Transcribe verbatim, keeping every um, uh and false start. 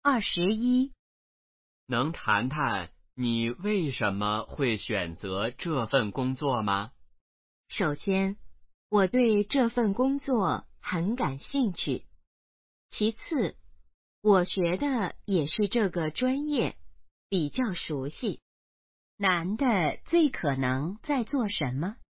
二十一， 能谈谈你为什么会选择这份工作吗？ 首先，我对这份工作很感兴趣。其次，我学的也是这个专业，比较熟悉。男的最可能在做什么？